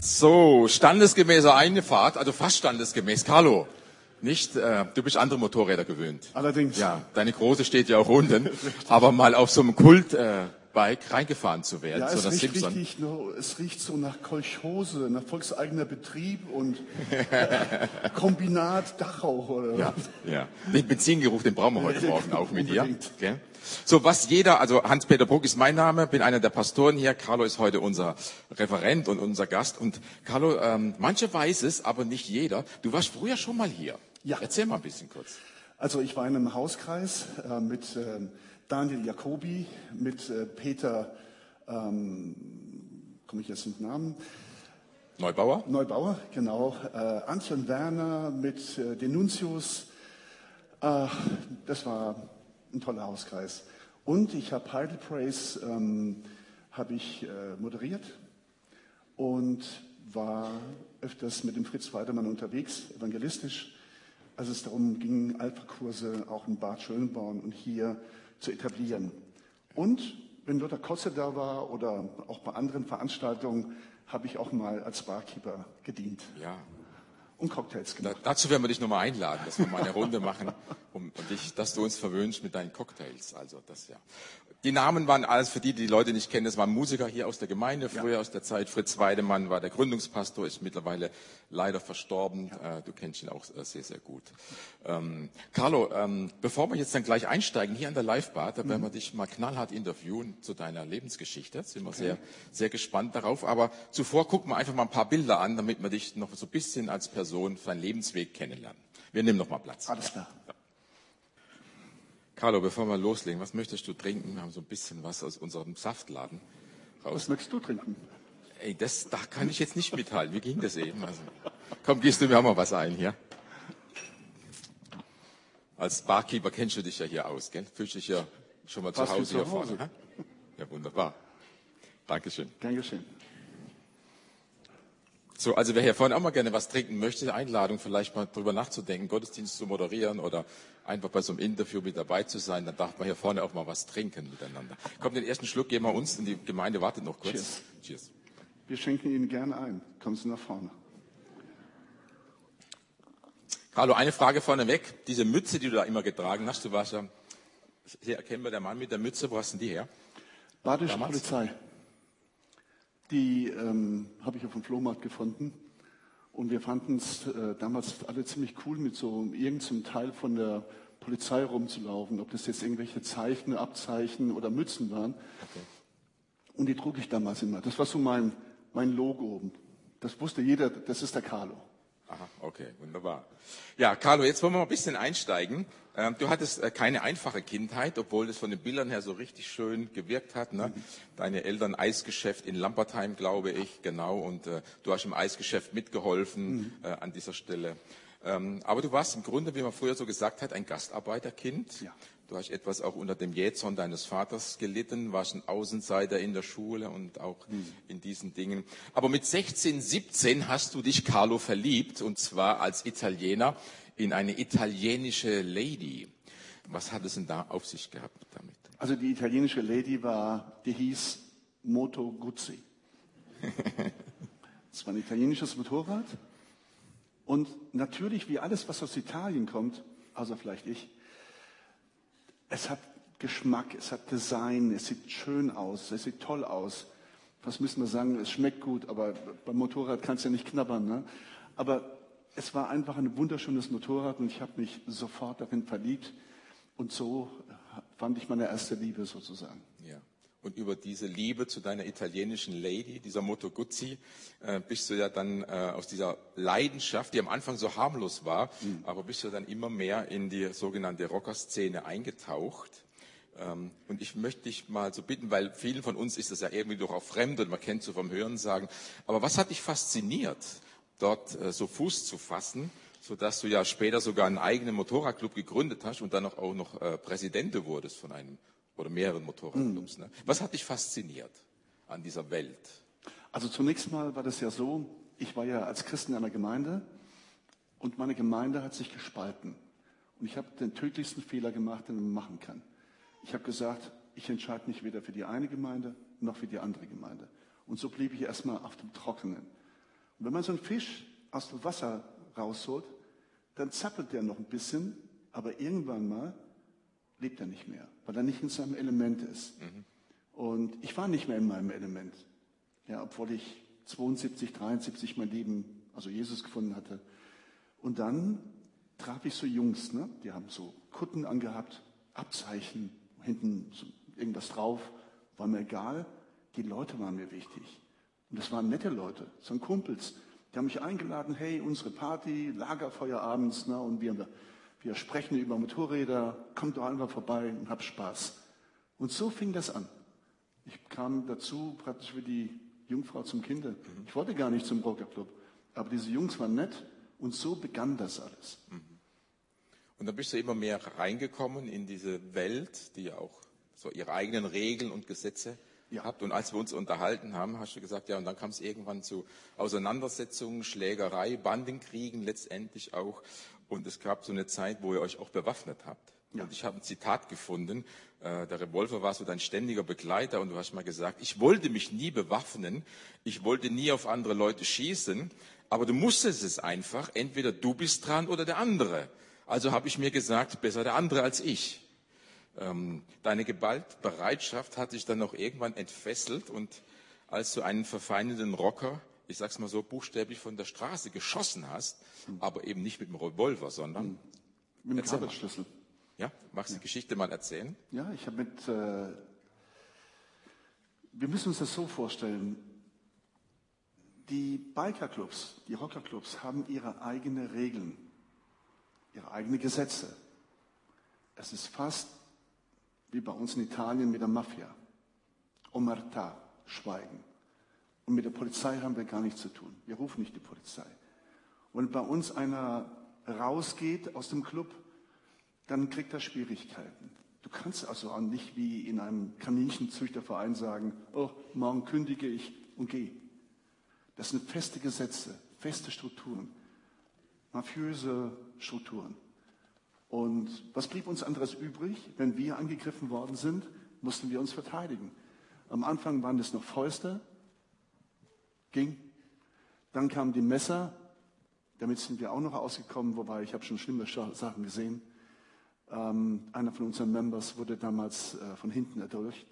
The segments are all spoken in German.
So, standesgemäßer Einfahrt, also fast standesgemäß. Carlo, nicht, du bist andere Motorräder gewöhnt. Allerdings. Ja, deine große steht ja auch unten. Aber mal auf so einem Kultbike reingefahren zu werden, Ja, so es einer riecht Simpson. richtig, es riecht so nach Kolchose, nach volkseigener Betrieb und Kombinat Dachau. Oder? Ja, ja. Den Benzingeruch, den brauchen wir heute Morgen auch mit dir. Unbedingt. Okay. So, was jeder, also Hans-Peter Bruck ist mein Name, bin einer der Pastoren hier. Carlo ist heute unser Referent und unser Gast. Und Carlo, manche weiß es, aber nicht jeder. Du warst früher schon mal hier. Ja. Erzähl mal ein bisschen kurz. Also ich war in einem Hauskreis mit Daniel Jacobi, mit Peter, komme ich jetzt mit Namen? Neubauer, genau. Anton Werner mit Denuntius. Das war ein toller Hauskreis. Und ich habe Heidel Praise moderiert und war öfters mit dem Fritz Weidemann unterwegs, evangelistisch, als es darum ging, Alpha-Kurse auch in Bad Schönborn und hier zu etablieren. Und wenn Lothar Kotze da war oder auch bei anderen Veranstaltungen, habe ich auch mal als Barkeeper gedient. Ja. Und Cocktails gemacht. Dazu werden wir dich nochmal einladen, dass wir mal eine Runde machen, dass du uns verwöhnst mit deinen Cocktails. Also das ja. Die Namen waren alles für die Leute nicht kennen. Das waren Musiker hier aus der Gemeinde, früher aus der Zeit. Fritz Weidemann war der Gründungspastor, ist mittlerweile leider verstorben. Ja. Du kennst ihn auch sehr, sehr gut. Carlo, bevor wir jetzt dann gleich einsteigen hier an der Live-Bar, da werden wir dich mal knallhart interviewen zu deiner Lebensgeschichte. Da sind wir sehr, sehr gespannt darauf. Aber zuvor gucken wir einfach mal ein paar Bilder an, damit wir dich noch so ein bisschen als Person, deinen Lebensweg kennenlernen. Wir nehmen noch mal Platz. Alles klar. Carlo, bevor wir loslegen, was möchtest du trinken? Wir haben so ein bisschen was aus unserem Saftladen raus. Was möchtest du trinken? Ey, da kann ich jetzt nicht mithalten. Wie ging das eben? Also, komm, gießt du mir auch mal was ein hier. Als Barkeeper kennst du dich ja hier aus, gell? Fühlst dich ja schon mal zu Hause hier vorne. Hä? Ja, wunderbar. Dankeschön. Dankeschön. So, also wer hier vorne auch mal gerne was trinken möchte, Einladung vielleicht mal drüber nachzudenken, Gottesdienst zu moderieren oder einfach bei so einem Interview mit dabei zu sein, dann darf man hier vorne auch mal was trinken miteinander. Komm, den ersten Schluck geben wir uns und die Gemeinde wartet noch kurz. Cheers. Cheers. Wir schenken Ihnen gerne ein. Kommen Sie nach vorne. Carlo, eine Frage vorneweg. Diese Mütze, die du da immer getragen hast, du warst ja sehr erkennbar der Mann mit der Mütze. Wo hast denn die her? Badische Damals? Polizei. Die habe ich auf dem Flohmarkt gefunden. Und wir fanden es damals alle ziemlich cool, mit so irgendeinem Teil von der Polizei rumzulaufen. Ob das jetzt irgendwelche Zeichen, Abzeichen oder Mützen waren. Okay. Und die trug ich damals immer. Das war so mein Logo. Das wusste jeder, das ist der Carlo. Aha, okay, wunderbar. Ja, Carlo, jetzt wollen wir mal ein bisschen einsteigen. Du hattest keine einfache Kindheit, obwohl es von den Bildern her so richtig schön gewirkt hat. Ne? Deine Eltern Eisgeschäft in Lampertheim, glaube ich, genau. Und du hast im Eisgeschäft mitgeholfen an dieser Stelle. Aber du warst im Grunde, wie man früher so gesagt hat, ein Gastarbeiterkind. Ja. Du hast etwas auch unter dem Jähzorn deines Vaters gelitten, warst ein Außenseiter in der Schule und auch in diesen Dingen. Aber mit 16, 17 hast du dich, Carlo, verliebt, und zwar als Italiener in eine italienische Lady. Was hat es denn da auf sich gehabt damit? Also die italienische Lady die hieß Moto Guzzi. Das war ein italienisches Motorrad. Und natürlich, wie alles, was aus Italien kommt, außer vielleicht ich, es hat Geschmack, es hat Design, es sieht schön aus, es sieht toll aus. Was müssen wir sagen? Es schmeckt gut, aber beim Motorrad kannst du ja nicht knabbern. Ne? Aber es war einfach ein wunderschönes Motorrad und ich habe mich sofort darin verliebt. Und so fand ich meine erste Liebe sozusagen. Ja. Und über diese Liebe zu deiner italienischen Lady, dieser Moto Guzzi, bist du ja dann aus dieser Leidenschaft, die am Anfang so harmlos war, aber bist du dann immer mehr in die sogenannte Rockerszene eingetaucht. Und ich möchte dich mal so bitten, weil vielen von uns ist das ja irgendwie doch auch fremd und man kennt so vom Hörensagen. Aber was hat dich fasziniert, dort so Fuß zu fassen, sodass du ja später sogar einen eigenen Motorradclub gegründet hast und dann auch noch Präsident wurdest von einem oder mehreren Motorradclubs. Ne? Was hat dich fasziniert an dieser Welt? Also zunächst mal war das ja so, ich war ja als Christ in einer Gemeinde und meine Gemeinde hat sich gespalten. Und ich habe den tödlichsten Fehler gemacht, den man machen kann. Ich habe gesagt, ich entscheide mich weder für die eine Gemeinde noch für die andere Gemeinde. Und so blieb ich erstmal auf dem Trockenen. Und wenn man so einen Fisch aus dem Wasser rausholt, dann zappelt der noch ein bisschen, aber irgendwann mal lebt er nicht mehr, weil er nicht in seinem Element ist. Und ich war nicht mehr in meinem Element, ja, obwohl ich 72, 73 mein Leben, also Jesus gefunden hatte. Und dann traf ich so Jungs, ne? Die haben so Kutten angehabt, Abzeichen, hinten so irgendwas drauf, war mir egal. Die Leute waren mir wichtig. Und das waren nette Leute, so ein Kumpels. Die haben mich eingeladen, hey, unsere Party, Lagerfeuer abends, ne? Und wir sprechen über Motorräder, kommt doch einfach vorbei und habt Spaß. Und so fing das an. Ich kam dazu praktisch wie die Jungfrau zum Kinde. Ich wollte gar nicht zum Rockerclub, aber diese Jungs waren nett und so begann das alles. Und dann bist du immer mehr reingekommen in diese Welt, die ja auch so ihre eigenen Regeln und Gesetze hat. Und als wir uns unterhalten haben, hast du gesagt, ja, und dann kam es irgendwann zu Auseinandersetzungen, Schlägerei, Bandenkriegen letztendlich auch. Und es gab so eine Zeit, wo ihr euch auch bewaffnet habt. Ja. Und ich habe ein Zitat gefunden, der Revolver war so dein ständiger Begleiter und du hast mal gesagt, ich wollte mich nie bewaffnen, ich wollte nie auf andere Leute schießen, aber du musstest es einfach, entweder du bist dran oder der andere. Also habe ich mir gesagt, besser der andere als ich. Deine Gewaltbereitschaft hat dich dann noch irgendwann entfesselt und als du einen verfeindeten Rocker, ich sag's mal so, buchstäblich von der Straße geschossen hast, aber eben nicht mit dem Revolver, sondern mit dem Kabelschlüssel. Ja, magst du die Geschichte mal erzählen? Ja, wir müssen uns das so vorstellen, die Bikerclubs, die Rockerclubs haben ihre eigenen Regeln, ihre eigenen Gesetze. Es ist fast wie bei uns in Italien mit der Mafia. Omertà, Schweigen. Und mit der Polizei haben wir gar nichts zu tun. Wir rufen nicht die Polizei. Und bei uns einer rausgeht aus dem Club, dann kriegt er Schwierigkeiten. Du kannst also auch nicht wie in einem Kaninchenzüchterverein sagen, oh, morgen kündige ich und gehe. Das sind feste Gesetze, feste Strukturen, mafiöse Strukturen. Und was blieb uns anderes übrig? Wenn wir angegriffen worden sind, mussten wir uns verteidigen. Am Anfang waren es noch Fäuste, ging. Dann kamen die Messer, damit sind wir auch noch ausgekommen, wobei ich habe schon schlimme Sachen gesehen. Einer von unseren Members wurde damals von hinten erdolcht.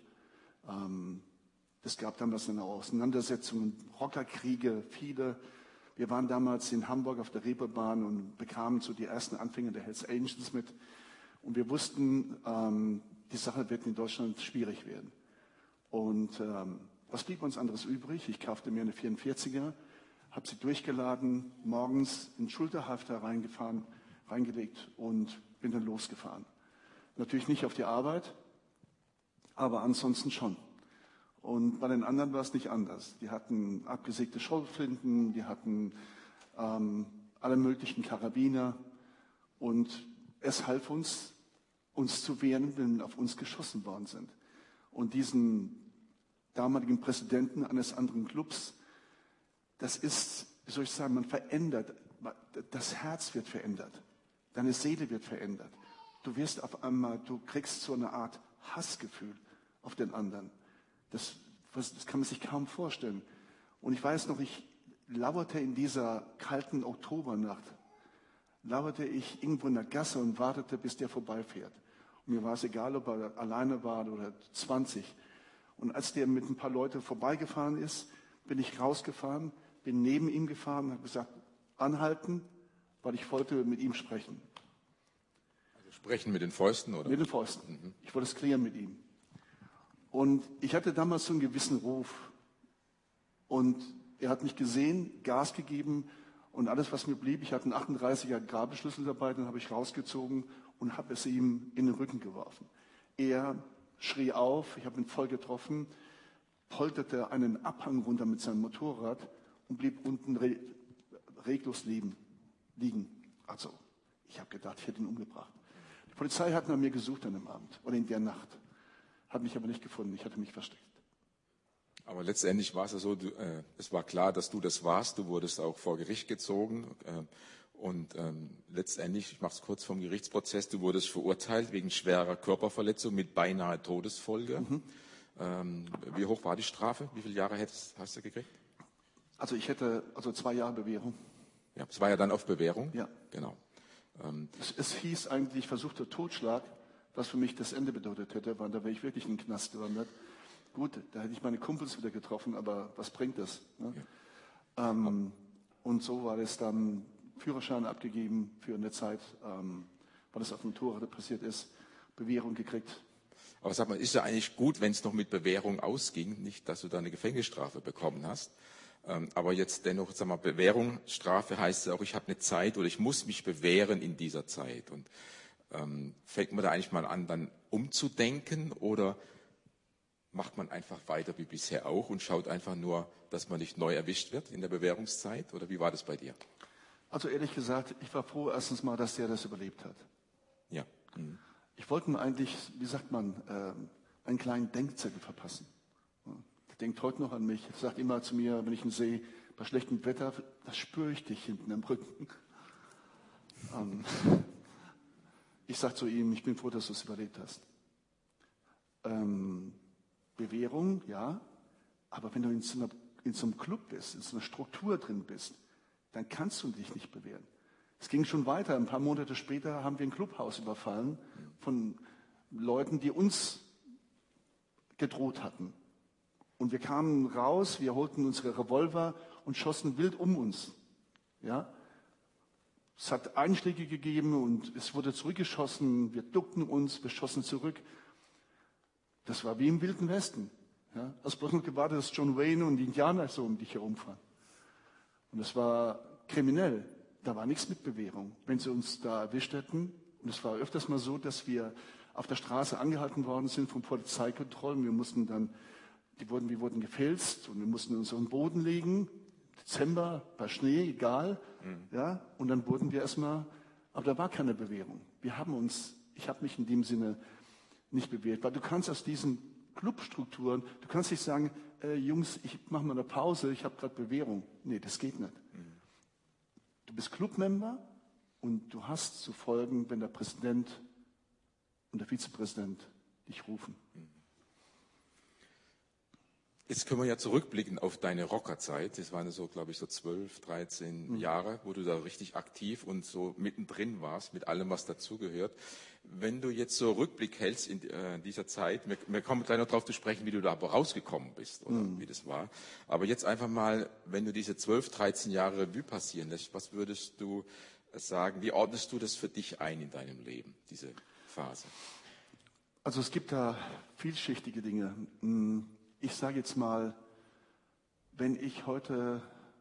Es gab damals eine Auseinandersetzung, Rockerkriege, viele. Wir waren damals in Hamburg auf der Reeperbahn und bekamen so die ersten Anfänge der Hells Angels mit. Und wir wussten, die Sache wird in Deutschland schwierig werden. Und was blieb uns anderes übrig? Ich kaufte mir eine 44er, habe sie durchgeladen, morgens in Schulterhalfter reingelegt und bin dann losgefahren. Natürlich nicht auf die Arbeit, aber ansonsten schon. Und bei den anderen war es nicht anders. Die hatten abgesägte Schrotflinten, die hatten alle möglichen Karabiner. Und es half uns zu wehren, wenn auf uns geschossen worden sind. Und diesen damaligen Präsidenten eines anderen Clubs, das ist, wie soll ich sagen, man verändert, das Herz wird verändert. Deine Seele wird verändert. Du wirst auf einmal, du kriegst so eine Art Hassgefühl auf den anderen. Das kann man sich kaum vorstellen. Und ich weiß noch, ich lauerte in dieser kalten Oktobernacht, lauerte ich irgendwo in der Gasse und wartete, bis der vorbeifährt. Und mir war es egal, ob er alleine war oder 20. Und als der mit ein paar Leuten vorbeigefahren ist, bin ich rausgefahren, bin neben ihm gefahren und habe gesagt, anhalten, weil ich wollte mit ihm sprechen. Also sprechen mit den Fäusten, oder? Mit den Fäusten. Ich wollte es klären mit ihm. Und ich hatte damals so einen gewissen Ruf. Und er hat mich gesehen, Gas gegeben und alles, was mir blieb, ich hatte einen 38er Gabelschlüssel dabei, den habe ich rausgezogen und habe es ihm in den Rücken geworfen. Er schrie auf, ich habe ihn voll getroffen, polterte einen Abhang runter mit seinem Motorrad und blieb unten reglos liegen. Also, ich habe gedacht, ich hätte ihn umgebracht. Die Polizei hat nach mir gesucht an dem Abend oder in der Nacht. Hat mich aber nicht gefunden, ich hatte mich versteckt. Aber letztendlich war es ja so, es war klar, dass du das warst. Du wurdest auch vor Gericht gezogen. Und letztendlich, ich mache es kurz vom Gerichtsprozess, du wurdest verurteilt wegen schwerer Körperverletzung mit beinahe Todesfolge. Wie hoch war die Strafe? Wie viele Jahre hast du gekriegt? Also ich hätte 2 Jahre Bewährung. Ja, es war ja dann auf Bewährung. Ja. Genau. Es hieß eigentlich versuchter Totschlag, was für mich das Ende bedeutet hätte, weil da wäre ich wirklich in den Knast gewandert. Gut, da hätte ich meine Kumpels wieder getroffen, aber was bringt das? Ne? Ja. Und so war es dann, Führerschein abgegeben für eine Zeit, weil es auf dem Motorrad passiert ist, Bewährung gekriegt. Aber sag mal, ist ja eigentlich gut, wenn es noch mit Bewährung ausging, nicht, dass du da eine Gefängnisstrafe bekommen hast. Aber jetzt dennoch, sag mal, Bewährungsstrafe heißt ja auch, ich habe eine Zeit oder ich muss mich bewähren in dieser Zeit. Und fängt man da eigentlich mal an, dann umzudenken oder macht man einfach weiter wie bisher auch und schaut einfach nur, dass man nicht neu erwischt wird in der Bewährungszeit? Oder wie war das bei dir? Also ehrlich gesagt, ich war froh erstens mal, dass der das überlebt hat. Ja. Mhm. Ich wollte ihm eigentlich, wie sagt man, einen kleinen Denkzettel verpassen. Er denkt heute noch an mich. Er sagt immer zu mir, wenn ich ihn sehe, bei schlechtem Wetter, das spüre ich dich hinten im Rücken. Ich sage zu ihm, ich bin froh, dass du es überlebt hast. Bewährung, ja, aber wenn du in so einem Club bist, in so einer Struktur drin bist, dann kannst du dich nicht bewähren. Es ging schon weiter. Ein paar Monate später haben wir ein Clubhaus überfallen von Leuten, die uns gedroht hatten. Und wir kamen raus, wir holten unsere Revolver und schossen wild um uns. Ja? Es hat Einschläge gegeben und es wurde zurückgeschossen. Wir duckten uns, wir schossen zurück. Das war wie im Wilden Westen. Ja? Also bloß noch gewartet, dass John Wayne und die Indianer so um dich herumfahren. Und es war kriminell. Da war nichts mit Bewährung. Wenn sie uns da erwischt hätten, und es war öfters mal so, dass wir auf der Straße angehalten worden sind von Polizeikontrollen. Wir wurden gefälzt und wir mussten uns auf den Boden legen. Dezember, bei Schnee, egal. Ja, und dann wurden wir erstmal, aber da war keine Bewährung. Ich habe mich in dem Sinne nicht bewährt, weil du kannst aus diesen Clubstrukturen, du kannst nicht sagen, Jungs, ich mache mal eine Pause, ich habe gerade Bewährung. Nee, das geht nicht. Du bist Clubmember und du hast zu folgen, wenn der Präsident und der Vizepräsident dich rufen. Jetzt können wir ja zurückblicken auf deine Rockerzeit. Das waren so, glaube ich, so 12, 13 Jahre, wo du da richtig aktiv und so mittendrin warst, mit allem, was dazugehört. Wenn du jetzt so Rückblick hältst in dieser Zeit, wir kommen gleich noch darauf zu sprechen, wie du da aber rausgekommen bist oder wie das war. Aber jetzt einfach mal, wenn du diese 12, 13 Jahre Revue passieren lässt, was würdest du sagen, wie ordnest du das für dich ein in deinem Leben, diese Phase? Also es gibt da vielschichtige Dinge. Ich sage jetzt mal, wenn ich heute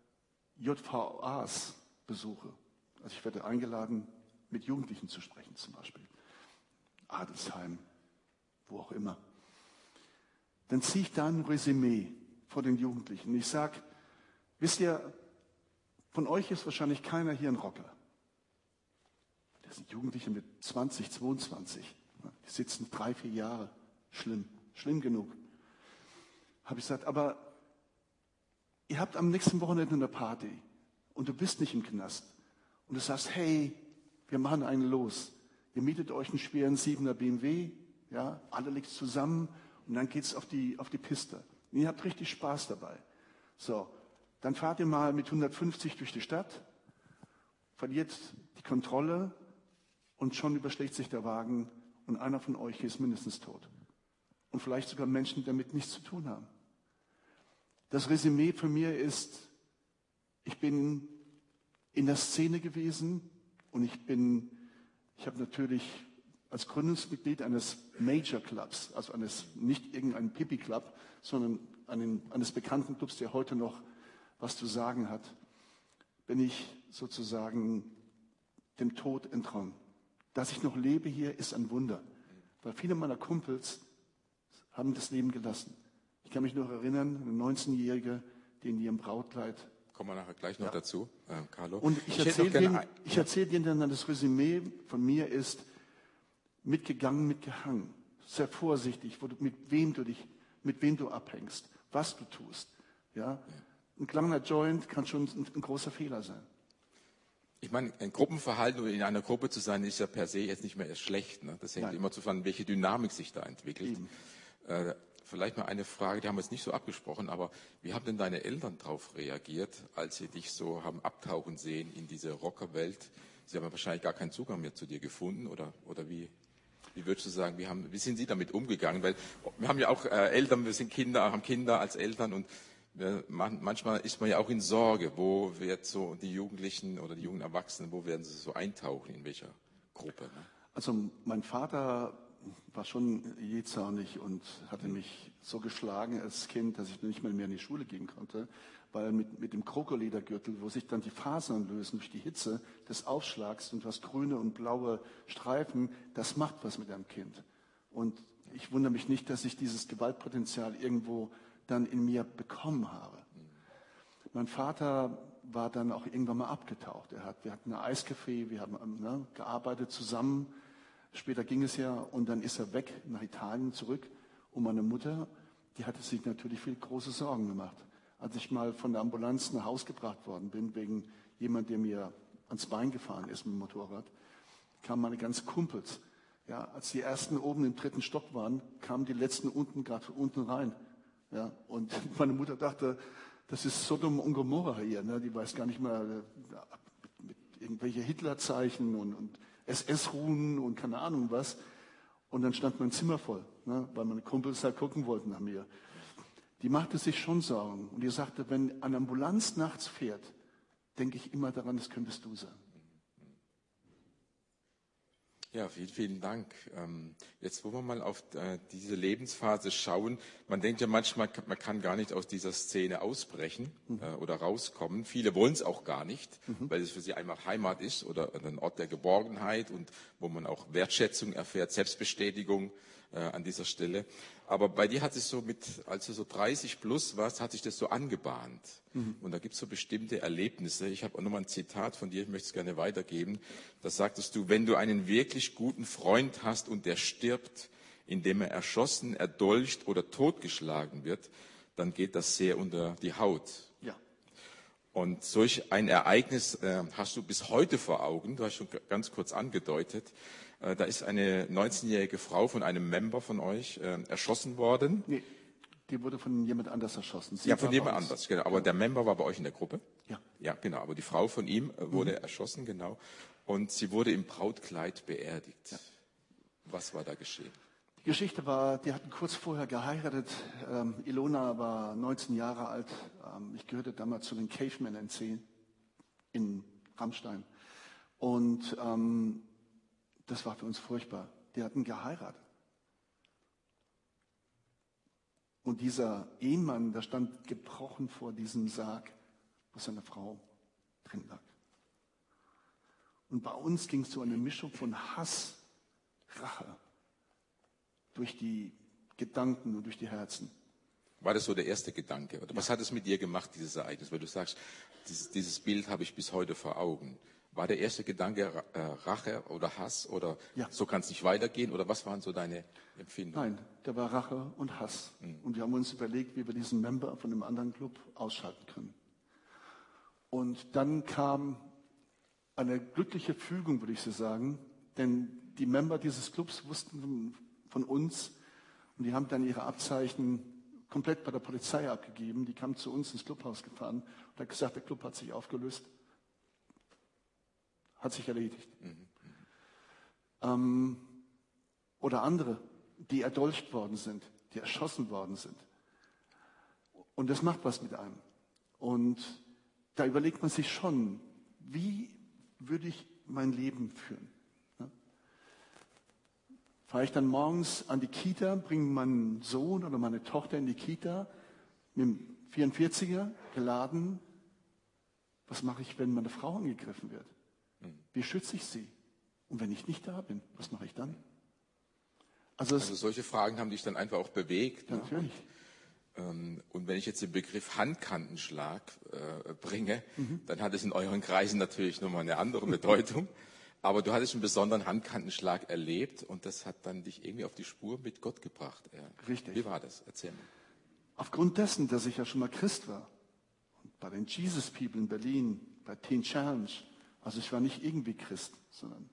JVAs besuche, also ich werde eingeladen, mit Jugendlichen zu sprechen zum Beispiel, Adelsheim, wo auch immer, dann ziehe ich da ein Resümee vor den Jugendlichen. Ich sage, wisst ihr, von euch ist wahrscheinlich keiner hier ein Rocker. Das sind Jugendliche mit 20, 22. Die sitzen 3, 4 Jahre. Schlimm genug. Habe ich gesagt, aber ihr habt am nächsten Wochenende eine Party und du bist nicht im Knast. Und du sagst, hey, wir machen einen los. Ihr mietet euch einen schweren 7er BMW, ja, alle liegt zusammen und dann geht's auf die Piste. Und ihr habt richtig Spaß dabei. So, dann fahrt ihr mal mit 150 durch die Stadt, verliert die Kontrolle und schon überschlägt sich der Wagen und einer von euch ist mindestens tot. Und vielleicht sogar Menschen, die damit nichts zu tun haben. Das Resümee von mir ist, ich bin in der Szene gewesen und ich habe natürlich als Gründungsmitglied eines Major Clubs, also nicht irgendein Pipi-Club, sondern eines bekannten Clubs, der heute noch was zu sagen hat, bin ich sozusagen dem Tod entronnen. Dass ich noch lebe hier, ist ein Wunder, weil viele meiner Kumpels haben das Leben gelassen. Ich kann mich noch erinnern, eine 19-Jährige, die in ihrem Brautkleid. Kommen wir nachher gleich noch dazu, Carlo. Und ich erzähle dir dann, das Resümee von mir ist, mitgegangen, mitgehangen. Sehr vorsichtig, mit wem du abhängst, was du tust. Ja? Ein kleiner Joint kann schon ein großer Fehler sein. Ich meine, ein Gruppenverhalten oder in einer Gruppe zu sein, ist ja per se jetzt nicht mehr erst schlecht. Ne? Das hängt immer davon, welche Dynamik sich da entwickelt. vielleicht mal eine Frage, die haben wir jetzt nicht so abgesprochen, aber wie haben denn deine Eltern darauf reagiert, als sie dich so haben abtauchen sehen in diese Rockerwelt? Sie haben ja wahrscheinlich gar keinen Zugang mehr zu dir gefunden, oder wie würdest du sagen, wie sind sie damit umgegangen? Weil wir haben ja auch Eltern, wir sind Kinder, haben Kinder als Eltern und manchmal ist man ja auch in Sorge, wo wird so die Jugendlichen oder die jungen Erwachsenen, wo werden sie so eintauchen, in welcher Gruppe? Ne? Also mein Vater war schon jähzornig und hatte mich so geschlagen als Kind, dass ich nicht mehr in die Schule gehen konnte, weil mit dem Krokoledergürtel, wo sich dann die Fasern lösen durch die Hitze des Aufschlags und du hast grüne und blaue Streifen, das macht was mit einem Kind. Und ich wundere mich nicht, dass ich dieses Gewaltpotenzial irgendwo dann in mir bekommen habe. Mein Vater war dann auch irgendwann mal abgetaucht. Wir hatten ein Eiscafé, wir haben gearbeitet zusammen. Später ging es ja und dann ist er weg nach Italien zurück. Und meine Mutter, die hatte sich natürlich viel große Sorgen gemacht. Als ich mal von der Ambulanz nach Hause gebracht worden bin, wegen jemand, der mir ans Bein gefahren ist mit dem Motorrad, kamen meine ganzen Kumpels. Ja, als die ersten oben im 3. Stock waren, kamen die letzten gerade unten rein. Ja, und meine Mutter dachte, das ist Sodom und Gomorra hier. Ne? Die weiß gar nicht mehr mit irgendwelche Hitlerzeichen und SS-Ruhen und keine Ahnung was. Und dann stand mein Zimmer voll, ne? Weil meine Kumpels halt gucken wollten nach mir. Die machte sich schon Sorgen. Und die sagte, wenn eine Ambulanz nachts fährt, denke ich immer daran, das könntest du sein. Ja, vielen, vielen Dank. Jetzt wollen wir mal auf diese Lebensphase schauen. Man denkt ja manchmal, man kann gar nicht aus dieser Szene ausbrechen oder rauskommen. Viele wollen es auch gar nicht, weil es für sie einfach Heimat ist oder ein Ort der Geborgenheit und wo man auch Wertschätzung erfährt, Selbstbestätigung an dieser Stelle. Aber bei dir hat sich so als du so 30 plus warst, hat sich das so angebahnt. Und da gibt es so bestimmte Erlebnisse. Ich habe auch nochmal ein Zitat von dir, ich möchte es gerne weitergeben. Da sagtest du, wenn du einen wirklich guten Freund hast und der stirbt, indem er erschossen, erdolcht oder totgeschlagen wird, dann geht das sehr unter die Haut. Ja. Und solch ein Ereignis hast du bis heute vor Augen, du hast schon ganz kurz angedeutet. Da ist eine 19-jährige Frau von einem Member von euch erschossen worden. Nee, die wurde von jemand anders erschossen. Ja, von jemand anders, genau. Aber der Member war bei euch in der Gruppe? Ja. Ja, genau. Aber die Frau von ihm wurde erschossen, genau. Und sie wurde im Brautkleid beerdigt. Ja. Was war da geschehen? Die Geschichte war, die hatten kurz vorher geheiratet. Ilona war 19 Jahre alt. Ich gehörte damals zu den Cavemen NC in Rammstein. Und das war für uns furchtbar. Die hatten geheiratet. Und dieser Ehemann, der stand gebrochen vor diesem Sarg, wo seine Frau drin lag. Und bei uns ging es so eine Mischung von Hass, Rache durch die Gedanken und durch die Herzen. War das so der erste Gedanke? Oder was hat es mit dir gemacht, dieses Ereignis? Weil du sagst, dieses Bild habe ich bis heute vor Augen. War der erste Gedanke Rache oder Hass oder so kann es nicht weitergehen? Oder was waren so deine Empfindungen? Nein, der war Rache und Hass. Und wir haben uns überlegt, wie wir diesen Member von einem anderen Club ausschalten können. Und dann kam eine glückliche Fügung, würde ich so sagen, denn die Member dieses Clubs wussten von uns und die haben dann ihre Abzeichen komplett bei der Polizei abgegeben. Die kamen zu uns ins Clubhaus gefahren und hat gesagt, der Club hat sich aufgelöst. Hat sich erledigt. Oder andere, die erdolcht worden sind, die erschossen worden sind. Und das macht was mit einem. Und da überlegt man sich schon, wie würde ich mein Leben führen? Ja? Fahre ich dann morgens an die Kita, bringe meinen Sohn oder meine Tochter in die Kita mit dem 44er geladen. Was mache ich, wenn meine Frau angegriffen wird? Wie schütze ich sie? Und wenn ich nicht da bin, was mache ich dann? Also solche Fragen haben dich dann einfach auch bewegt. Ja, natürlich. Und wenn ich jetzt den Begriff Handkantenschlag bringe, dann hat es in euren Kreisen natürlich nochmal eine andere Bedeutung. Aber du hattest einen besonderen Handkantenschlag erlebt und das hat dann dich irgendwie auf die Spur mit Gott gebracht. Richtig. Wie war das? Erzähl mal. Aufgrund dessen, dass ich ja schon mal Christ war, und bei den Jesus People in Berlin, bei Teen Challenge, also ich war nicht irgendwie Christ, sondern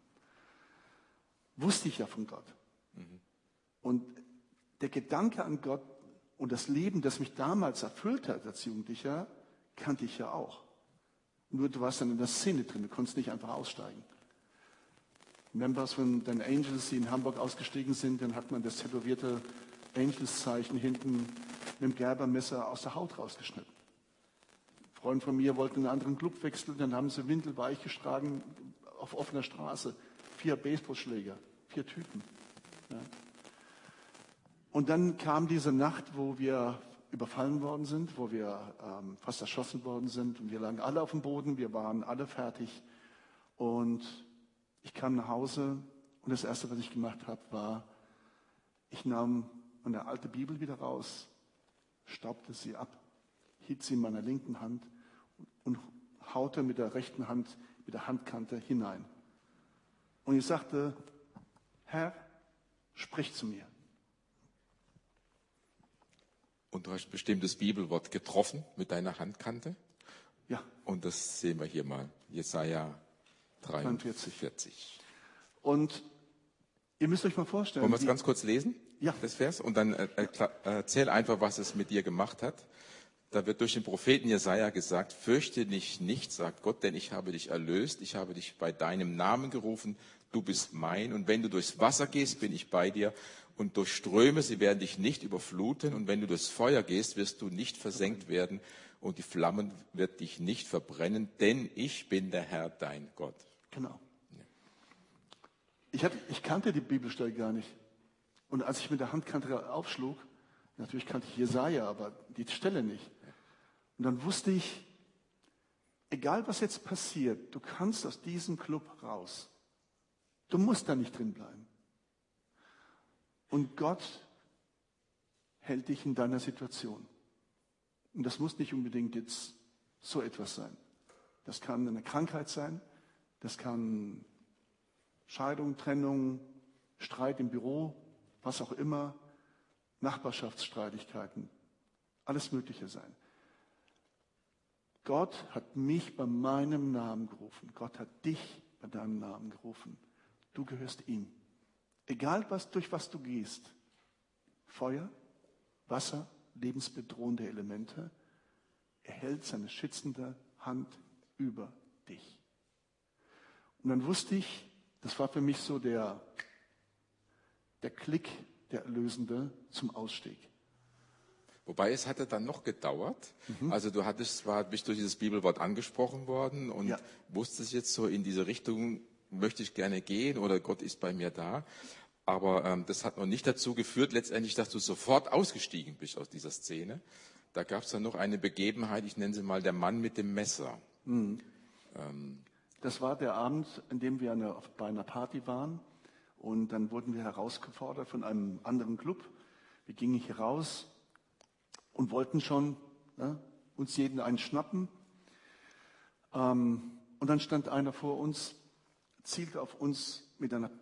wusste ich ja von Gott. Und der Gedanke an Gott Und das Leben, das mich damals erfüllt hat als Jugendlicher, kannte ich ja auch. Nur du warst dann in der Szene drin, du konntest nicht einfach aussteigen. Members von den Angels, die in Hamburg ausgestiegen sind, dann hat man das tätowierte Angels-Zeichen hinten mit dem Gerbermesser aus der Haut rausgeschnitten. Ein Freund von mir wollte in einen anderen Club wechseln, dann haben sie windelweich getragen auf offener Straße. 4 Baseballschläger, 4 Typen. Ja. Und dann kam diese Nacht, wo wir überfallen worden sind, wo wir fast erschossen worden sind. Und wir lagen alle auf dem Boden, wir waren alle fertig. Und ich kam nach Hause und das Erste, was ich gemacht habe, war, ich nahm meine alte Bibel wieder raus, staubte sie ab, hielt sie in meiner linken Hand und haute mit der rechten Hand, mit der Handkante hinein. Und ich sagte, Herr, sprich zu mir. Und du hast ein bestimmtes Bibelwort getroffen mit deiner Handkante. Ja. Und das sehen wir hier mal. Jesaja 43. Und ihr müsst euch mal vorstellen. Wollen wir es ganz kurz lesen? Ja. Das Vers? Und dann erzähl einfach, was es mit dir gemacht hat. Da wird durch den Propheten Jesaja gesagt, fürchte dich nicht, sagt Gott, denn ich habe dich erlöst. Ich habe dich bei deinem Namen gerufen. Du bist mein. Und wenn du durchs Wasser gehst, bin ich bei dir. Und durch Ströme, sie werden dich nicht überfluten. Und wenn du durchs Feuer gehst, wirst du nicht versenkt werden. Und die Flammen wird dich nicht verbrennen, denn ich bin der Herr, dein Gott. Genau. Ich kannte die Bibelstelle gar nicht. Und als ich mit der Handkante aufschlug, natürlich kannte ich Jesaja, aber die Stelle nicht. Und dann wusste ich, egal was jetzt passiert, du kannst aus diesem Club raus. Du musst da nicht drin bleiben. Und Gott hält dich in deiner Situation. Und das muss nicht unbedingt jetzt so etwas sein. Das kann eine Krankheit sein, das kann Scheidung, Trennung, Streit im Büro, was auch immer, Nachbarschaftsstreitigkeiten, alles Mögliche sein. Gott hat mich bei meinem Namen gerufen. Gott hat dich bei deinem Namen gerufen. Du gehörst ihm. Egal durch was du gehst, Feuer, Wasser, lebensbedrohende Elemente, er hält seine schützende Hand über dich. Und dann wusste ich, das war für mich so der Klick, der Erlösende zum Ausstieg. Wobei es hatte dann noch gedauert. Also du bist durch dieses Bibelwort angesprochen worden und wusstest jetzt so in diese Richtung, möchte ich gerne gehen oder Gott ist bei mir da. Aber das hat noch nicht dazu geführt, letztendlich, dass du sofort ausgestiegen bist aus dieser Szene. Da gab es dann noch eine Begebenheit, ich nenne sie mal der Mann mit dem Messer. Das war der Abend, an dem wir bei einer Party waren. Und dann wurden wir herausgefordert von einem anderen Club. Wir gingen hier raus und wollten schon uns jeden einen schnappen. Und dann stand einer vor uns, zielte auf uns mit einer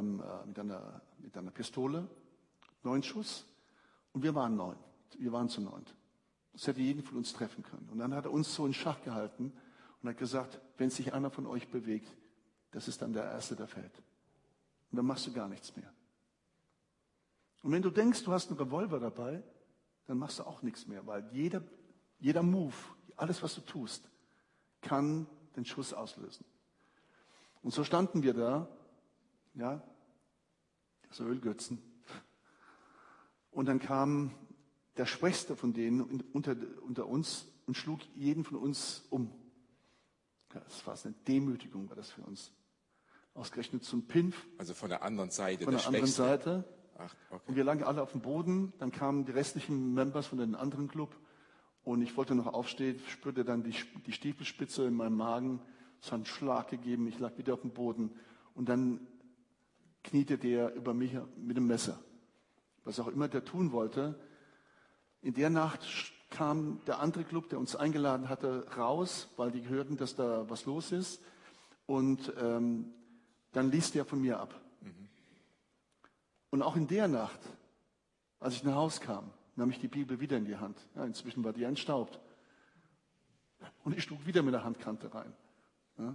Pistole, 9 Schuss. Und wir waren 9. Wir waren zu 9. Das hätte jeden von uns treffen können. Und dann hat er uns so in Schach gehalten und hat gesagt, wenn sich einer von euch bewegt, das ist dann der Erste, der fällt. Und dann machst du gar nichts mehr. Und wenn du denkst, du hast einen Revolver dabei, dann machst du auch nichts mehr, weil jeder Move, alles, was du tust, kann den Schuss auslösen. Und so standen wir da, ja, so Ölgötzen. Und dann kam der Schwächste von denen unter uns und schlug jeden von uns um. Ja, das war eine Demütigung, war das für uns. Ausgerechnet zum Pinf. Also von der anderen Seite. Von der anderen Seite. Ach, okay. Und wir lagen alle auf dem Boden. Dann kamen die restlichen Members von dem anderen Club. Und ich wollte noch aufstehen, spürte dann die Stiefelspitze in meinem Magen. Es hat einen Schlag gegeben. Ich lag wieder auf dem Boden. Und dann kniete der über mich mit dem Messer. Was auch immer der tun wollte. In der Nacht kam der andere Club, der uns eingeladen hatte, raus, weil die hörten, dass da was los ist. Und dann ließ der von mir ab. Und auch in der Nacht, als ich nach Hause kam, nahm ich die Bibel wieder in die Hand. Ja, inzwischen war die entstaubt. Und ich schlug wieder mit der Handkante rein. Ja.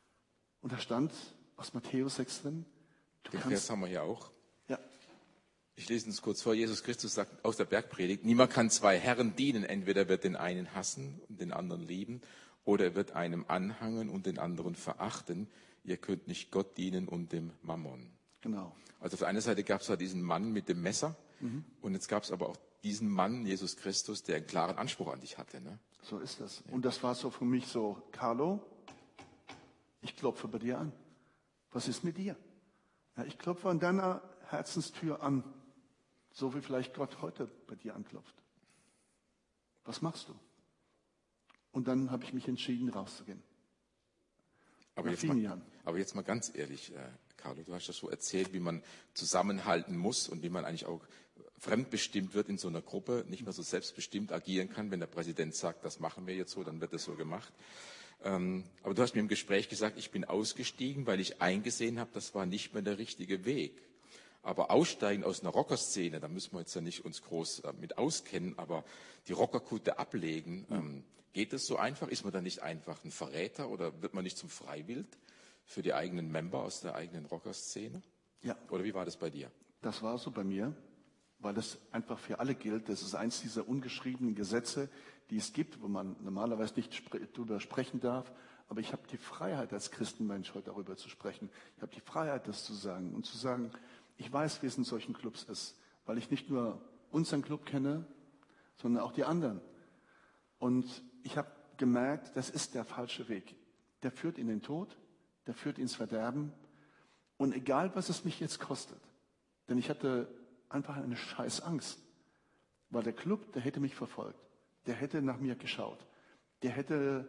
Und da stand aus Matthäus 6 drin. Den Vers haben wir hier auch. Ja. Ich lese uns kurz vor. Jesus Christus sagt aus der Bergpredigt, niemand kann zwei Herren dienen. Entweder wird den einen hassen und den anderen lieben, oder er wird einem anhangen und den anderen verachten. Ihr könnt nicht Gott dienen und dem Mammon. Genau. Also auf der einen Seite gab es da diesen Mann mit dem Messer, und jetzt gab es aber auch diesen Mann, Jesus Christus, der einen klaren Anspruch an dich hatte. Ne? So ist das. Und das war so für mich so, Carlo, ich klopfe bei dir an. Was ist mit dir? Ja, ich klopfe an deiner Herzenstür an, so wie vielleicht Gott heute bei dir anklopft. Was machst du? Und dann habe ich mich entschieden, rauszugehen. Aber jetzt mal ganz ehrlich, Carlo, du hast das so erzählt, wie man zusammenhalten muss und wie man eigentlich auch fremdbestimmt wird in so einer Gruppe, nicht mehr so selbstbestimmt agieren kann. Wenn der Präsident sagt, das machen wir jetzt so, dann wird das so gemacht. Aber du hast mir im Gespräch gesagt, ich bin ausgestiegen, weil ich eingesehen habe, das war nicht mehr der richtige Weg. Aber aussteigen aus einer Rockerszene, da müssen wir jetzt ja nicht uns groß mit auskennen, aber die Rockerkutte ablegen, geht das so einfach? Ist man dann nicht einfach ein Verräter oder wird man nicht zum Freiwild für die eigenen Member aus der eigenen Rockerszene? Ja. Oder wie war das bei dir? Das war so bei mir, weil das einfach für alle gilt. Das ist eins dieser ungeschriebenen Gesetze, die es gibt, wo man normalerweise nicht darüber sprechen darf. Aber ich habe die Freiheit als Christenmensch heute darüber zu sprechen. Ich habe die Freiheit, das zu sagen und zu sagen, ich weiß, wie es in solchen Clubs ist, weil ich nicht nur unseren Club kenne, sondern auch die anderen. Und ich habe gemerkt, das ist der falsche Weg. Der führt in den Tod, der führt ins Verderben. Und egal, was es mich jetzt kostet, denn ich hatte einfach eine scheiß Angst, weil der Club, der hätte mich verfolgt, der hätte nach mir geschaut, der hätte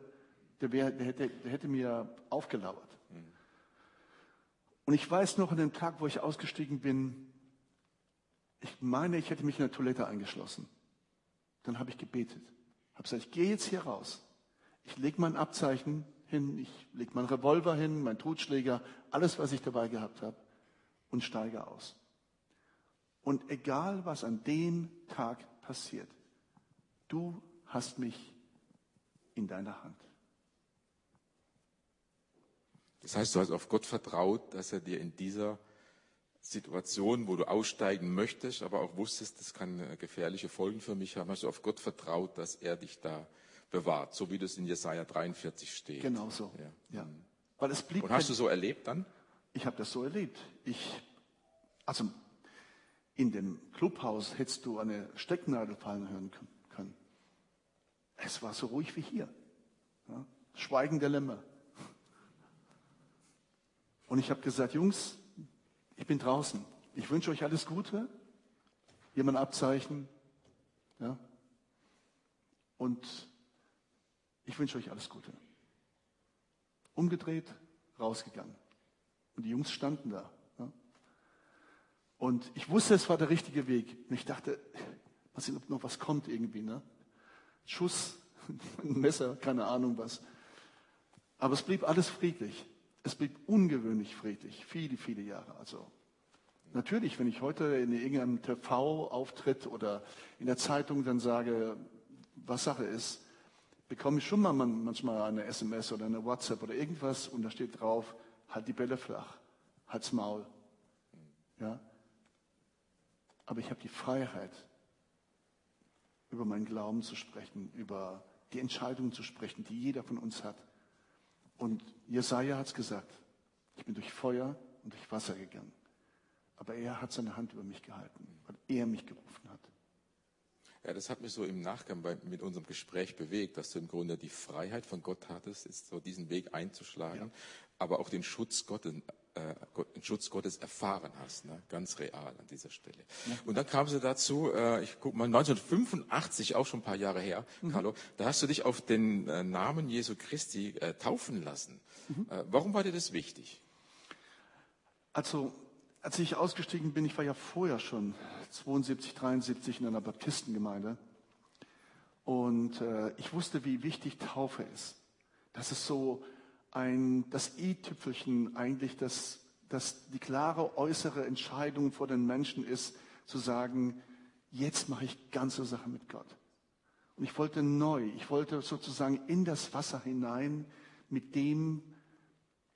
mir aufgelauert. Und ich weiß noch an dem Tag, wo ich ausgestiegen bin, ich meine, ich hätte mich in der Toilette eingeschlossen. Dann habe ich gebetet, habe gesagt, ich gehe jetzt hier raus. Ich lege mein Abzeichen hin, ich lege meinen Revolver hin, meinen Totschläger, alles, was ich dabei gehabt habe und steige aus. Und egal, was an dem Tag passiert, du hast mich in deiner Hand. Das heißt, du hast auf Gott vertraut, dass er dir in dieser Situation, wo du aussteigen möchtest, aber auch wusstest, das kann gefährliche Folgen für mich haben, hast du auf Gott vertraut, dass er dich da bewahrt, so wie das in Jesaja 43 steht. Genau so. Ja. Weil es blieb. Und hast du so erlebt dann? Ich habe das so erlebt. Also in dem Clubhaus hättest du eine Stecknadel fallen hören können. Es war so ruhig wie hier. Ja? Schweigen der Lämmer. Und ich habe gesagt, Jungs, ich bin draußen. Ich wünsche euch alles Gute. Hier mein Abzeichen. Ja? Und ich wünsche euch alles Gute. Umgedreht, rausgegangen. Und die Jungs standen da. Ja? Und ich wusste, es war der richtige Weg. Und ich dachte, mal sehen, ob noch was kommt irgendwie. Ne? Schuss, ein Messer, keine Ahnung was. Aber es blieb alles friedlich. Es blieb ungewöhnlich friedlich, viele, viele Jahre. Also natürlich, wenn ich heute in irgendeinem TV-Auftritt oder in der Zeitung dann sage, was Sache ist, bekomme ich schon mal manchmal eine SMS oder eine WhatsApp oder irgendwas und da steht drauf, halt die Bälle flach, halt's Maul. Ja? Aber ich habe die Freiheit, über meinen Glauben zu sprechen, über die Entscheidungen zu sprechen, die jeder von uns hat. Und Jesaja hat es gesagt, ich bin durch Feuer und durch Wasser gegangen. Aber er hat seine Hand über mich gehalten, weil er mich gerufen hat. Ja, das hat mich so im Nachgang mit unserem Gespräch bewegt, dass du im Grunde die Freiheit von Gott hattest, ist so diesen Weg einzuschlagen, aber auch den Schutz Gottes erfahren hast, ne? Ganz real an dieser Stelle. Ja. Und dann kam sie dazu, ich gucke mal, 1985, auch schon ein paar Jahre her, Carlo, da hast du dich auf den Namen Jesu Christi taufen lassen. Warum war dir das wichtig? Also, als ich ausgestiegen bin, ich war ja vorher schon 72, 73 in einer Baptistengemeinde und ich wusste, wie wichtig Taufe ist. Das ist so das i-Tüpfelchen eigentlich, dass die klare äußere Entscheidung vor den Menschen ist, zu sagen, jetzt mache ich ganze Sache mit Gott. Und ich wollte sozusagen in das Wasser hinein mit dem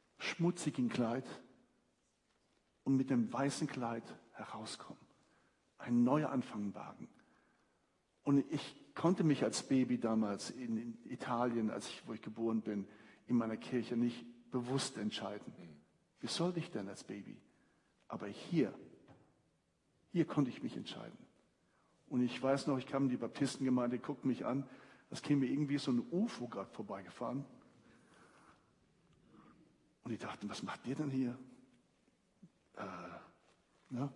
schmutzigen Kleid und mit dem weißen Kleid herauskommen. einen Neuanfang wagen. Und ich konnte mich als Baby damals in Italien, wo ich geboren bin, in meiner Kirche nicht bewusst entscheiden. Wie sollte ich denn als Baby? Aber hier konnte ich mich entscheiden. Und ich weiß noch, ich kam in die Baptistengemeinde, guckten mich an, das käme mir irgendwie so ein UFO gerade vorbeigefahren. Und die dachten, was macht ihr denn hier? Ja.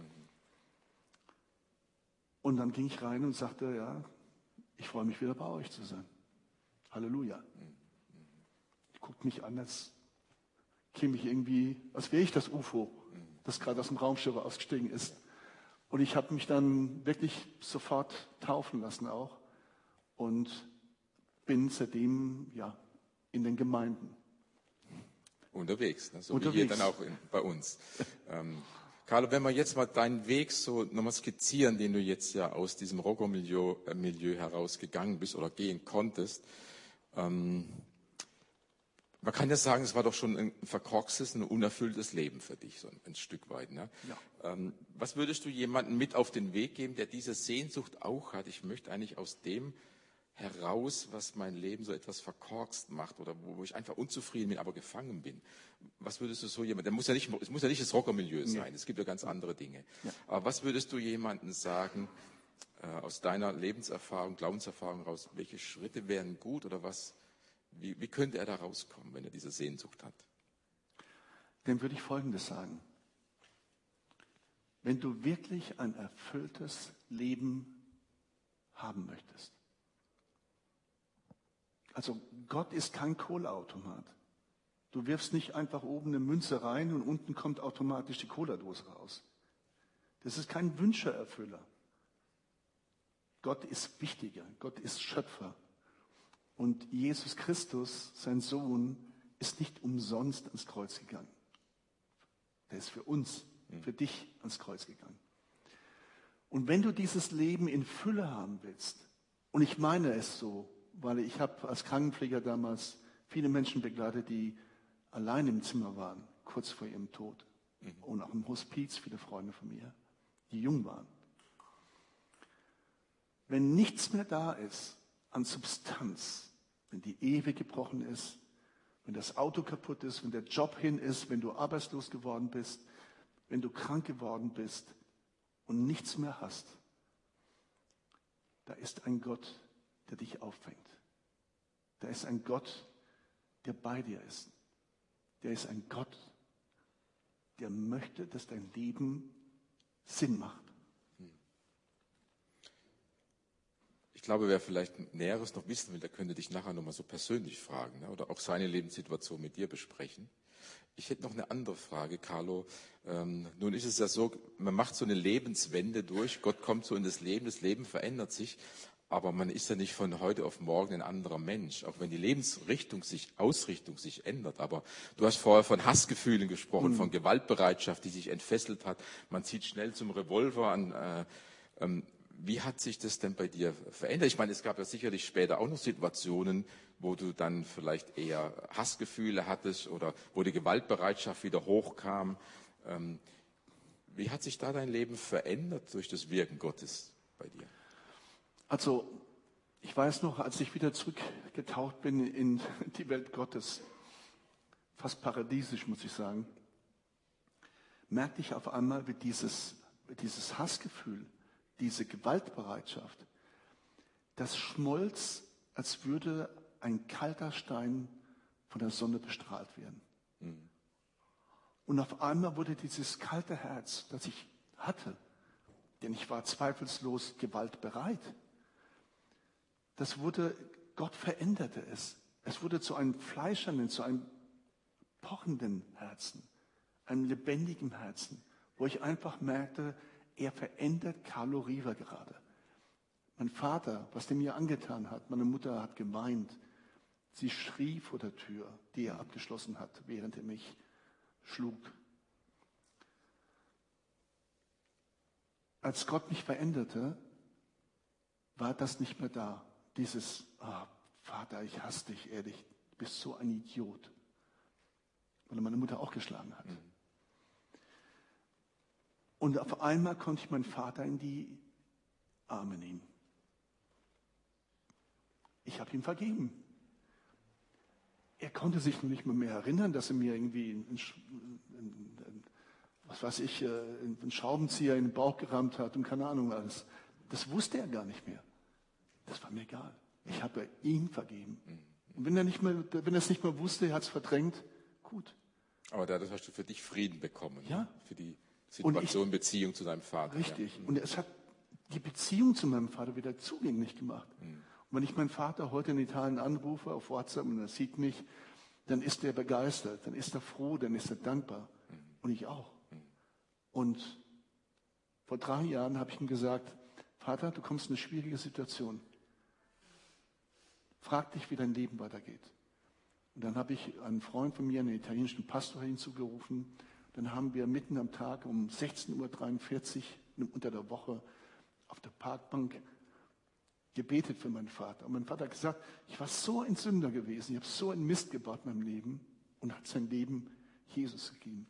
Und dann ging ich rein und sagte, ja, ich freue mich wieder bei euch zu sein. Halleluja. Ich guckte mich an, als käme ich irgendwie, als wäre ich das UFO, das gerade aus dem Raumschiff ausgestiegen ist. Und ich habe mich dann wirklich sofort taufen lassen auch und bin seitdem in den Gemeinden. Unterwegs, ne? So wie hier dann auch bei uns. Carlo, wenn wir jetzt mal deinen Weg so nochmal skizzieren, den du jetzt ja aus diesem Rockermilieu herausgegangen bist oder gehen konntest. Man kann ja sagen, es war doch schon ein verkorkstes, ein unerfülltes Leben für dich, so ein Stück weit. Ne? Ja. Was würdest du jemandem mit auf den Weg geben, der diese Sehnsucht auch hat? Ich möchte eigentlich aus dem heraus, was mein Leben so etwas verkorkst macht oder wo ich einfach unzufrieden bin, aber gefangen bin. Was würdest du so jemandem, es muss ja nicht das Rockermilieu sein, es gibt ja ganz andere Dinge. Ja. Aber was würdest du jemandem sagen, aus deiner Lebenserfahrung, Glaubenserfahrung heraus, welche Schritte wären gut oder was, wie könnte er da rauskommen, wenn er diese Sehnsucht hat? Dem würde ich Folgendes sagen. Wenn du wirklich ein erfülltes Leben haben möchtest, also Gott ist kein Cola-Automat. Du wirfst nicht einfach oben eine Münze rein und unten kommt automatisch die Cola-Dose raus. Das ist kein Wünscheerfüller. Gott ist wichtiger, Gott ist Schöpfer. Und Jesus Christus, sein Sohn, ist nicht umsonst ans Kreuz gegangen. Der ist für uns, für dich ans Kreuz gegangen. Und wenn du dieses Leben in Fülle haben willst, und ich meine es so, weil ich habe als Krankenpfleger damals viele Menschen begleitet, die allein im Zimmer waren, kurz vor ihrem Tod. Und auch im Hospiz viele Freunde von mir, die jung waren. Wenn nichts mehr da ist an Substanz, wenn die Ehe gebrochen ist, wenn das Auto kaputt ist, wenn der Job hin ist, wenn du arbeitslos geworden bist, wenn du krank geworden bist und nichts mehr hast, da ist ein Gott, der dich auffängt. Da ist ein Gott, der bei dir ist. Der ist ein Gott, der möchte, dass dein Leben Sinn macht. Ich glaube, wer vielleicht Näheres noch wissen will, der könnte dich nachher nochmal so persönlich fragen, ne? Oder auch seine Lebenssituation mit dir besprechen. Ich hätte noch eine andere Frage, Carlo. Nun ist es ja so, man macht so eine Lebenswende durch, Gott kommt so in das Leben verändert sich, aber man ist ja nicht von heute auf morgen ein anderer Mensch, auch wenn die Ausrichtung sich ändert. Aber du hast vorher von Hassgefühlen gesprochen, von Gewaltbereitschaft, die sich entfesselt hat. Man zieht schnell zum Revolver an. Wie hat sich das denn bei dir verändert? Ich meine, es gab ja sicherlich später auch noch Situationen, wo du dann vielleicht eher Hassgefühle hattest oder wo die Gewaltbereitschaft wieder hochkam. Wie hat sich da dein Leben verändert durch das Wirken Gottes bei dir? Also, ich weiß noch, als ich wieder zurückgetaucht bin in die Welt Gottes, fast paradiesisch, muss ich sagen, merkte ich auf einmal, wie dieses Hassgefühl, diese Gewaltbereitschaft, das schmolz, als würde ein kalter Stein von der Sonne bestrahlt werden. Und auf einmal wurde dieses kalte Herz, das ich hatte, denn ich war zweifellos gewaltbereit, Gott veränderte es. Es wurde zu einem fleischernen, zu einem pochenden Herzen, einem lebendigen Herzen, wo ich einfach merkte, er verändert Carlo Riva gerade. Mein Vater, was der mir angetan hat, meine Mutter hat geweint. Sie schrie vor der Tür, die er abgeschlossen hat, während er mich schlug. Als Gott mich veränderte, war das nicht mehr da. Dieses, Vater, ich hasse dich, ehrlich, du bist so ein Idiot. Weil er meine Mutter auch geschlagen hat. Und auf einmal konnte ich meinen Vater in die Arme nehmen. Ich habe ihm vergeben. Er konnte sich noch nicht mal mehr erinnern, dass er mir irgendwie einen Schraubenzieher in den Bauch gerammt hat und keine Ahnung alles. Das wusste er gar nicht mehr. Das war mir egal. Ich habe ihm vergeben. Und wenn er es nicht mehr wusste, er hat es verdrängt, gut. Aber dadurch hast du für dich Frieden bekommen. Ja. Ne? Für die Situation, Beziehung zu deinem Vater. Richtig. Ja. Und es hat die Beziehung zu meinem Vater wieder zugänglich gemacht. Und wenn ich meinen Vater heute in Italien anrufe auf WhatsApp und er sieht mich, dann ist er begeistert, dann ist er froh, dann ist er dankbar. Und ich auch. Und vor 3 Jahren habe ich ihm gesagt, Vater, du kommst in eine schwierige Situation. Frag dich, wie dein Leben weitergeht. Und dann habe ich einen Freund von mir, einen italienischen Pastor, hinzugerufen. Dann haben wir mitten am Tag um 16:43 Uhr unter der Woche auf der Parkbank gebetet für meinen Vater. Und mein Vater hat gesagt, ich war so ein Sünder gewesen, ich habe so einen Mist gebaut in meinem Leben und hat sein Leben Jesus gegeben.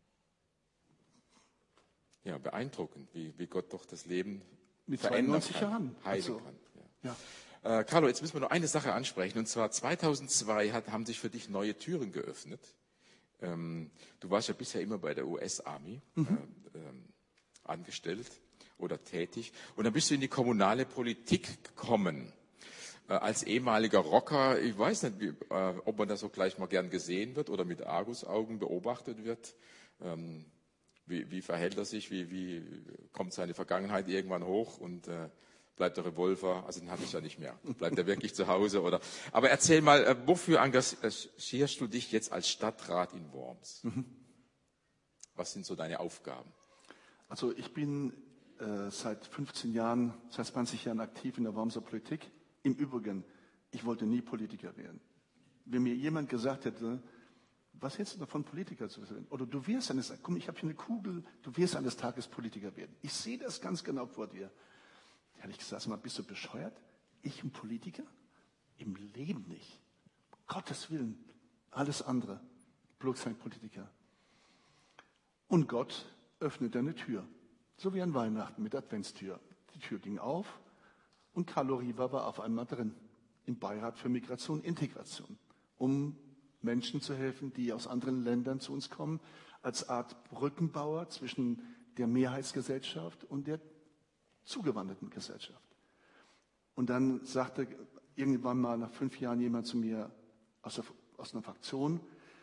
Ja, beeindruckend, wie Gott doch das Leben Mit verändern 92 kann, Jahren. heilen Also, kann. ja. Carlo, jetzt müssen wir noch eine Sache ansprechen. Und zwar 2002 haben sich für dich neue Türen geöffnet. Du warst ja bisher immer bei der US-Army angestellt oder tätig. Und dann bist du in die kommunale Politik gekommen. Als ehemaliger Rocker, ich weiß nicht, ob man da so gleich mal gern gesehen wird oder mit Argusaugen beobachtet wird. Wie verhält er sich? Wie kommt seine Vergangenheit irgendwann hoch und bleibt der Revolver? Also den hatte ich ja nicht mehr. Bleibt er wirklich zu Hause? Aber erzähl mal, wofür engagierst du dich jetzt als Stadtrat in Worms? Was sind so deine Aufgaben? Also ich bin seit 15 Jahren, seit 20 Jahren aktiv in der Wormser Politik. Im Übrigen, ich wollte nie Politiker werden. Wenn mir jemand gesagt hätte, was hältst du davon, Politiker zu werden? Oder du wirst ich habe hier eine Kugel, du wirst eines Tages Politiker werden. Ich sehe das ganz genau vor dir. Da hätte ich gesagt, sag mal, bist du bescheuert? Ich ein Politiker? Im Leben nicht. Um Gottes Willen. Alles andere. Bloß ein Politiker. Und Gott öffnet eine Tür. So wie an Weihnachten mit der Adventstür. Die Tür ging auf und Carlo Riva war auf einmal drin. Im Beirat für Migration und Integration. Um Menschen zu helfen, die aus anderen Ländern zu uns kommen, als Art Brückenbauer zwischen der Mehrheitsgesellschaft und der zugewanderten Gesellschaft. Und dann sagte irgendwann mal nach 5 Jahren jemand zu mir aus einer Fraktion,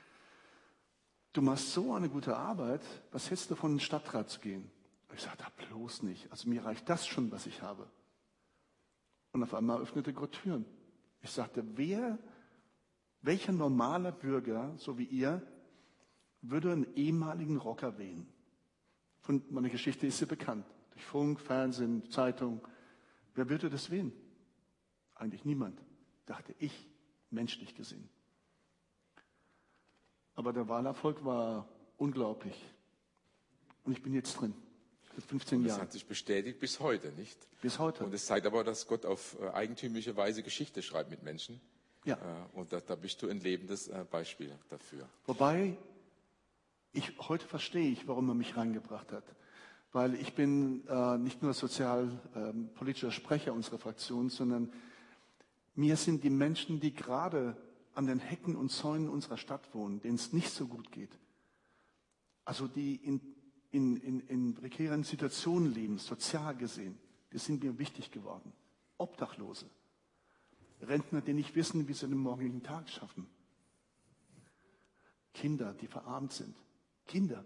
du machst so eine gute Arbeit, was hältst du davon, in den Stadtrat zu gehen? Und ich sagte, bloß nicht. Also mir reicht das schon, was ich habe. Und auf einmal öffnete Gott Türen. Ich sagte, welcher normaler Bürger, so wie ihr, würde einen ehemaligen Rocker wählen? Von meiner Geschichte ist sie bekannt. Durch Funk, Fernsehen, Zeitung. Wer würde das wählen? Eigentlich niemand. Dachte ich, menschlich gesehen. Aber der Wahlerfolg war unglaublich. Und ich bin jetzt drin. Seit 15 Das Jahren. hat sich bestätigt bis heute, nicht? Bis heute. Und es zeigt aber, dass Gott auf eigentümliche Weise Geschichte schreibt mit Menschen. Ja. Und da bist du ein lebendes Beispiel dafür. Wobei, heute verstehe ich, warum er mich reingebracht hat. Weil ich bin nicht nur sozialpolitischer Sprecher unserer Fraktion, sondern mir sind die Menschen, die gerade an den Hecken und Zäunen unserer Stadt wohnen, denen es nicht so gut geht, also die in prekären Situationen leben, sozial gesehen, die sind mir wichtig geworden. Obdachlose, Rentner, die nicht wissen, wie sie den morgigen Tag schaffen, Kinder, die verarmt sind, Kinder.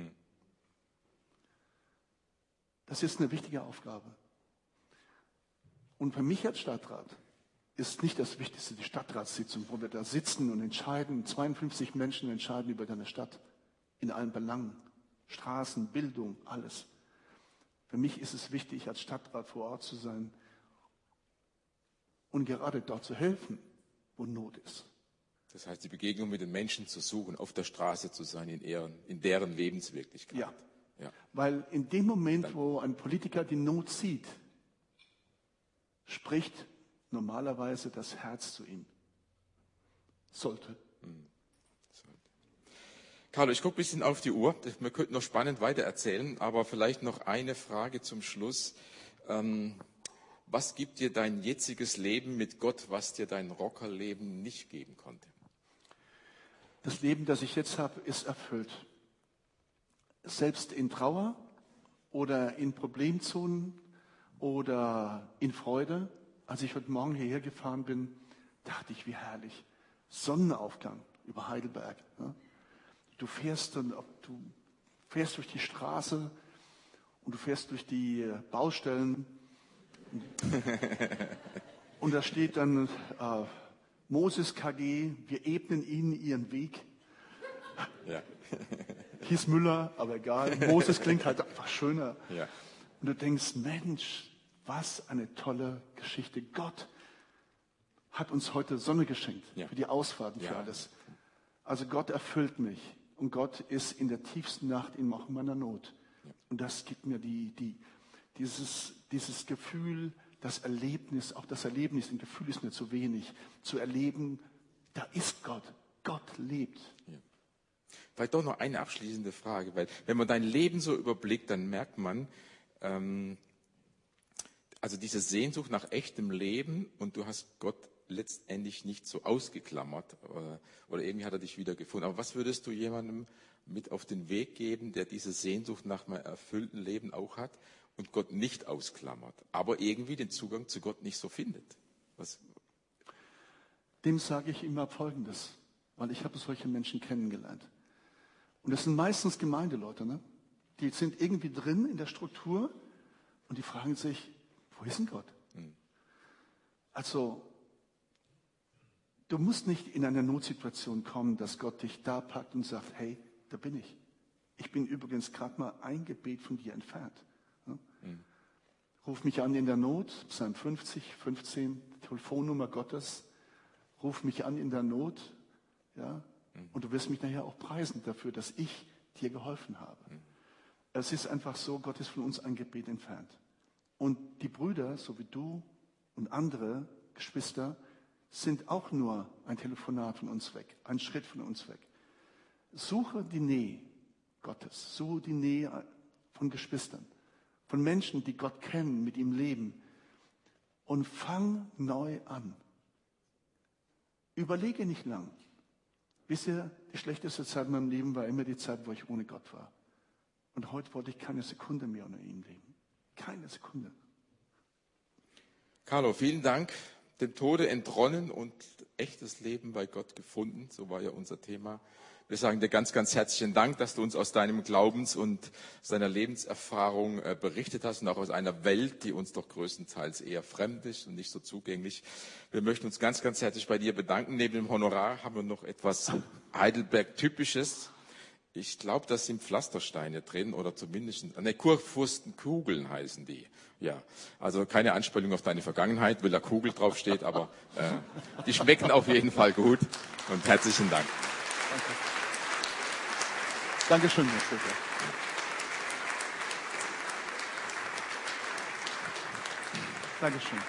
Das ist eine wichtige Aufgabe. Und für mich als Stadtrat ist nicht das Wichtigste die Stadtratssitzung, wo wir da sitzen und entscheiden, 52 Menschen entscheiden über deine Stadt in allen Belangen, Straßen, Bildung, alles. Für mich ist es wichtig, als Stadtrat vor Ort zu sein und gerade dort zu helfen, wo Not ist. Das heißt, die Begegnung mit den Menschen zu suchen, auf der Straße zu sein, in deren Lebenswirklichkeit. Ja. Ja. Weil in dem Moment, wo ein Politiker die Not sieht, spricht normalerweise das Herz zu ihm. Sollte. Carlo, ich gucke ein bisschen auf die Uhr. Wir könnten noch spannend weitererzählen, aber vielleicht noch eine Frage zum Schluss. Was gibt dir dein jetziges Leben mit Gott, was dir dein Rockerleben nicht geben konnte? Das Leben, das ich jetzt habe, ist erfüllt. Selbst in Trauer oder in Problemzonen oder in Freude. Als ich heute Morgen hierher gefahren bin, dachte ich, wie herrlich. Sonnenaufgang über Heidelberg. Ja? Du fährst durch die Straße und du fährst durch die Baustellen und da steht dann Moses KG, wir ebnen ihnen ihren Weg. Ja. Hieß Müller, aber egal. Moses klingt halt einfach schöner. Ja. Und du denkst, Mensch, was eine tolle Geschichte. Gott hat uns heute Sonne geschenkt für die Ausfahrten, für alles. Also Gott erfüllt mich. Und Gott ist in der tiefsten Nacht auch in meiner Not. Und das gibt mir dieses Gefühl, das Erlebnis, auch das Erlebnis, ein Gefühl ist mir zu wenig, zu erleben, da ist Gott. Gott lebt. Ja. Vielleicht doch noch eine abschließende Frage, weil wenn man dein Leben so überblickt, dann merkt man, also diese Sehnsucht nach echtem Leben und du hast Gott letztendlich nicht so ausgeklammert oder irgendwie hat er dich wieder gefunden. Aber was würdest du jemandem mit auf den Weg geben, der diese Sehnsucht nach einem erfüllten Leben auch hat und Gott nicht ausklammert, aber irgendwie den Zugang zu Gott nicht so findet? Dem sage ich immer Folgendes, weil ich habe solche Menschen kennengelernt. Und das sind meistens Gemeindeleute, ne? Die sind irgendwie drin in der Struktur und die fragen sich, wo ist denn Gott? Also, du musst nicht in eine Notsituation kommen, dass Gott dich da packt und sagt, hey, da bin ich. Ich bin übrigens gerade mal ein Gebet von dir entfernt. Ja? Ruf mich an in der Not, Psalm 50, 15, Telefonnummer Gottes. Ruf mich an in der Not, ja, und du wirst mich nachher auch preisen dafür, dass ich dir geholfen habe. Es ist einfach so, Gott ist von uns ein Gebet entfernt. Und die Brüder, so wie du und andere Geschwister, sind auch nur ein Telefonat von uns weg, ein Schritt von uns weg. Suche die Nähe Gottes, suche die Nähe von Geschwistern, von Menschen, die Gott kennen, mit ihm leben und fang neu an. Überlege nicht lang. Wisst ihr, die schlechteste Zeit in meinem Leben war immer die Zeit, wo ich ohne Gott war. Und heute wollte ich keine Sekunde mehr ohne ihn leben. Keine Sekunde. Carlo, vielen Dank. Dem Tode entronnen und echtes Leben bei Gott gefunden. So war ja unser Thema. Wir sagen dir ganz, ganz herzlichen Dank, dass du uns aus deinem Glaubens- und aus deiner Lebenserfahrung berichtet hast und auch aus einer Welt, die uns doch größtenteils eher fremd ist und nicht so zugänglich. Wir möchten uns ganz, ganz herzlich bei dir bedanken. Neben dem Honorar haben wir noch etwas Heidelberg-Typisches. Ich glaube, da sind Pflastersteine drin oder zumindest, Kurfürstenkugeln heißen die. Ja, also keine Anspielung auf deine Vergangenheit, weil da Kugel draufsteht, aber die schmecken auf jeden Fall gut und herzlichen Dank. Danke. Dankeschön, Herr Schäfer. Dankeschön.